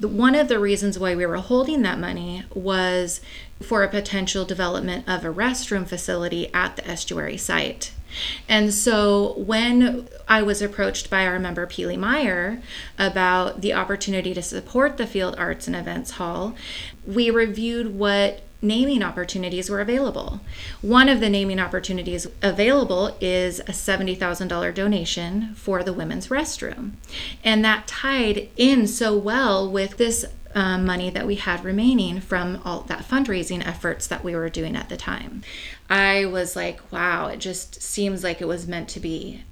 One of the reasons why we were holding that money was for a potential development of a restroom facility at the estuary site. And so when I was approached by our member Peely Meyer about the opportunity to support the Field Arts and Events Hall, we reviewed what naming opportunities were available. One of the naming opportunities available is a $70,000 donation for the women's restroom. And that tied in so well with this money that we had remaining from all that fundraising efforts that we were doing at the time. I was like, wow, it just seems like it was meant to be.